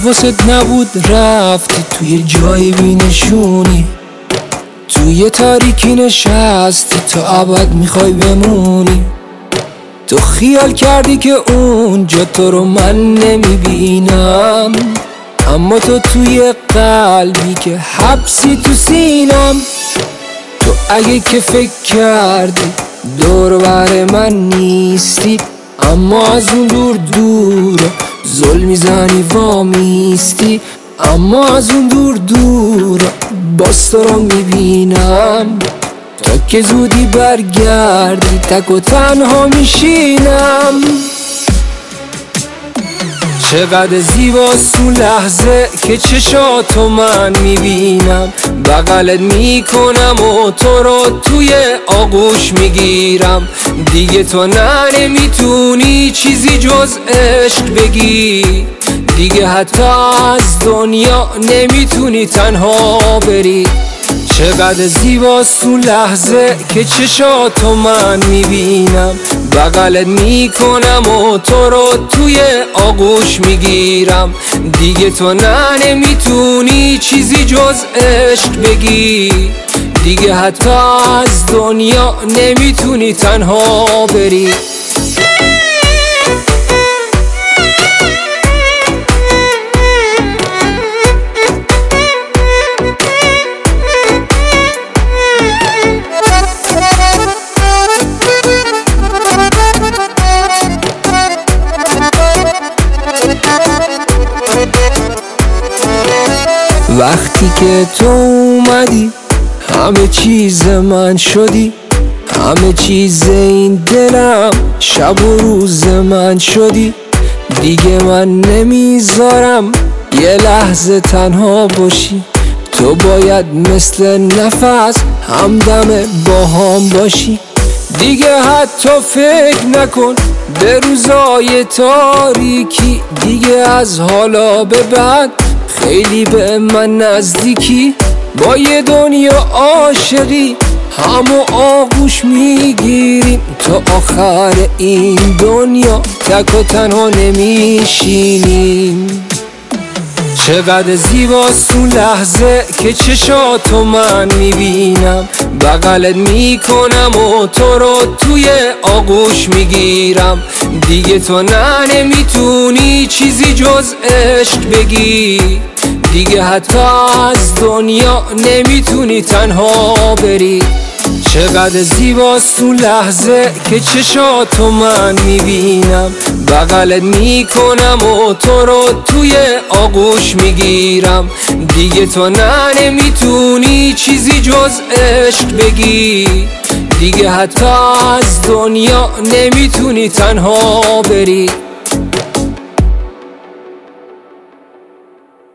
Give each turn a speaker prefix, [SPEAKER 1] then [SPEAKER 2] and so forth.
[SPEAKER 1] واسد نبود رفتی توی جای بینشونی، توی تاریکی نشستی تا ابد میخوای بمونی. تو خیال کردی که اونجا تو رو من نمیبینم، اما تو توی قلبی که حبسی تو سینم. تو اگه که فکر کردی دور بر من نیستی، اما از اون دور دور زل میزنی وامیستی. اما از اون دور دور باز تو رو میبینم، تا که زودی برگردی تک و تنها میشینم. چقدر زیباست اون لحظه که چشاتو من میبینم، بغلت میکنم و تو رو توی آغوش میگیرم. دیگه تو نمیتونی چیزی جز عشق بگی، دیگه حتی از دنیا نمیتونی تنها بری. چقدر زیباست اون لحظه که چشاتو من میبینم، بغلت میکنم و تو رو توی آغوش میگیرم. دیگه تو نمیتونی چیزی جز عشق بگی، دیگه حتی از دنیا نمیتونی تنها بری. وقتی که تو اومدی همه چیز من شدی، همه چیز این دلم شب و روز من شدی. دیگه من نمیذارم یه لحظه تنها باشی، تو باید مثل نفس همدم باهام باشی. دیگه حتی فکر نکن به روزای تاریکی، دیگه از حالا به بعد خیلی به من نزدیکی. با یه دنیا عاشقی همو آغوش میگیریم، تا آخر این دنیا تک و تنها نمیشینیم. چقدر زیباست اون لحظه که چشاتو من میبینم، بغلت میکنم و تو رو توی آغوش میگیرم. دیگه تو نمیتونی چیزی جز عشق بگی، دیگه حتی از دنیا نمیتونی تنها بری. چقدر زیباست اون لحظه که چشاتو من میبینم، بغلت میکنم و تو رو توی آغوش میگیرم. دیگه تو نمیتونی چیزی جز عشق بگی، دیگه حتی از دنیا نمیتونی تنها بری.